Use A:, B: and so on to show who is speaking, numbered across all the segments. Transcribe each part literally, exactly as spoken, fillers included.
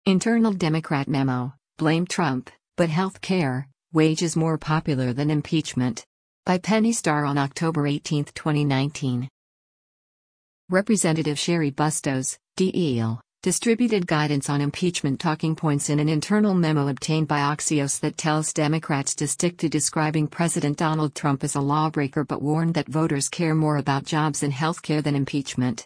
A: Internal Democrat memo, blame Trump, but health care, wages more popular than impeachment. By Penny Starr on October eighteenth, twenty nineteen. Representative Cheri Bustos, D L, distributed guidance on impeachment talking points in an internal memo obtained by Axios that tells Democrats to stick to describing President Donald Trump as a lawbreaker but warned that voters care more about jobs and health care than impeachment.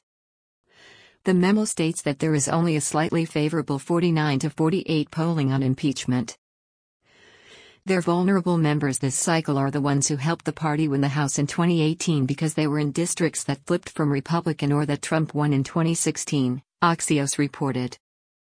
A: The memo states that there is only a slightly favorable forty-nine to forty-eight polling on impeachment. Their vulnerable members this cycle are the ones who helped the party win the House in twenty eighteen because they were in districts that flipped from Republican or that Trump won in twenty sixteen, Axios reported.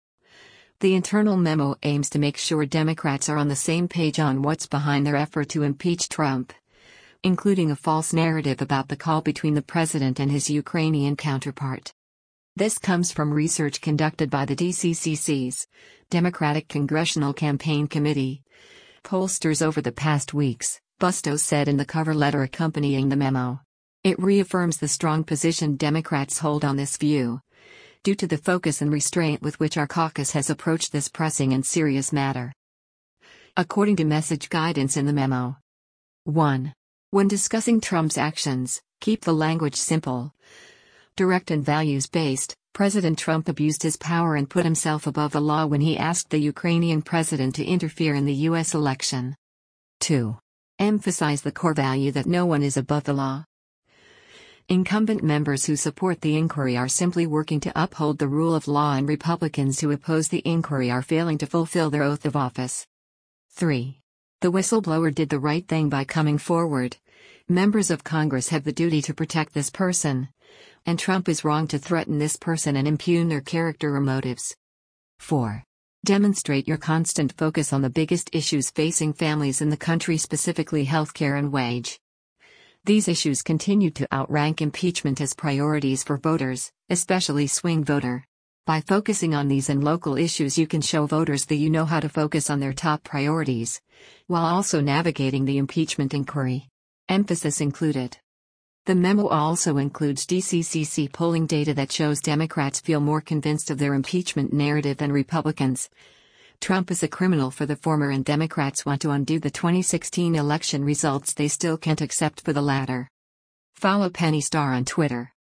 A: The internal memo aims to make sure Democrats are on the same page on what's behind their effort to impeach Trump, including a false narrative about the call between the president and his Ukrainian counterpart. This comes from research conducted by the D C C C's Democratic Congressional Campaign Committee pollsters over the past weeks, Bustos said in the cover letter accompanying the memo. It reaffirms the strong position Democrats hold on this view, due to the focus and restraint with which our caucus has approached this pressing and serious matter. According to message guidance in the memo. one. When discussing Trump's actions, keep the language simple, direct and values-based. President Trump abused his power and put himself above the law when he asked the Ukrainian president to interfere in the U S election. two. Emphasize the core value that no one is above the law. Incumbent members who support the inquiry are simply working to uphold the rule of law, and Republicans who oppose the inquiry are failing to fulfill their oath of office. three. The whistleblower did the right thing by coming forward. Members of Congress have the duty to protect this person, and Trump is wrong to threaten this person and impugn their character or motives. four. Demonstrate your constant focus on the biggest issues facing families in the country, specifically healthcare and wage. These issues continue to outrank impeachment as priorities for voters, especially swing voter. By focusing on these and local issues, you can show voters that you know how to focus on their top priorities, while also navigating the impeachment inquiry. Emphasis included. The memo also includes D C C C polling data that shows Democrats feel more convinced of their impeachment narrative than Republicans. Trump is a criminal for the former, and Democrats want to undo the twenty sixteen election results they still can't accept for the latter. Follow Penny Starr on Twitter.